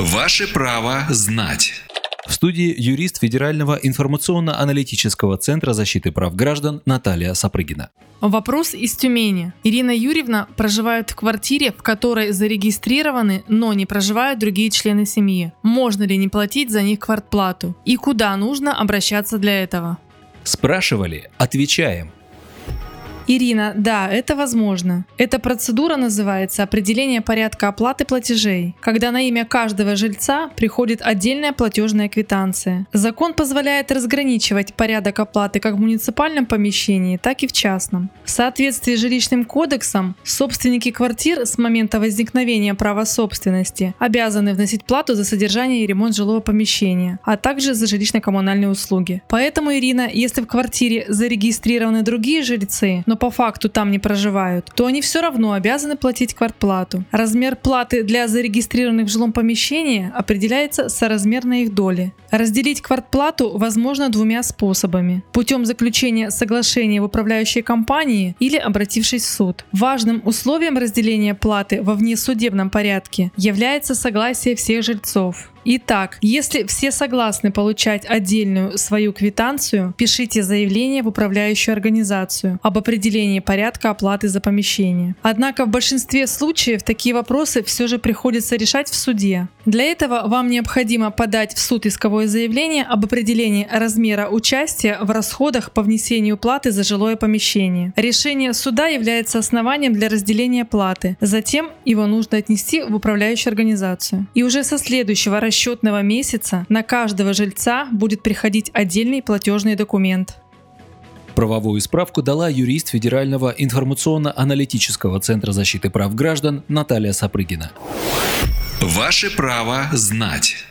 Ваше право знать. В студии юрист Федерального информационно-аналитического центра защиты прав граждан Наталья Сапрыгина. Вопрос из Тюмени. Ирина Юрьевна проживает в квартире, в которой зарегистрированы, но не проживают другие члены семьи. Можно ли не платить за них квартплату? И куда нужно обращаться для этого? Спрашивали? Отвечаем. Ирина, да, это возможно. Эта процедура называется определение порядка оплаты платежей, когда на имя каждого жильца приходит отдельная платежная квитанция. Закон позволяет разграничивать порядок оплаты как в муниципальном помещении, так и в частном. В соответствии с жилищным кодексом, собственники квартир с момента возникновения права собственности обязаны вносить плату за содержание и ремонт жилого помещения, а также за жилищно-коммунальные услуги. Поэтому, Ирина, если в квартире зарегистрированы другие жильцы, но по факту там не проживают, то они все равно обязаны платить квартплату. Размер платы для зарегистрированных в жилом помещении определяется соразмерно их доли. Разделить квартплату возможно двумя способами: путем заключения соглашения в управляющей компании или обратившись в суд. Важным условием разделения платы во внесудебном порядке является согласие всех жильцов. Итак, если все согласны получать отдельную свою квитанцию, пишите заявление в управляющую организацию об определении порядка оплаты за помещение. Однако в большинстве случаев такие вопросы все же приходится решать в суде. Для этого вам необходимо подать в суд исковое заявление об определении размера участия в расходах по внесению платы за жилое помещение. Решение суда является основанием для разделения платы. Затем его нужно отнести в управляющую организацию. И уже со следующего расчетного месяца на каждого жильца будет приходить отдельный платежный документ. Правовую справку дала юрист Федерального информационно-аналитического центра защиты прав граждан Наталья Сапрыгина. Ваше право знать.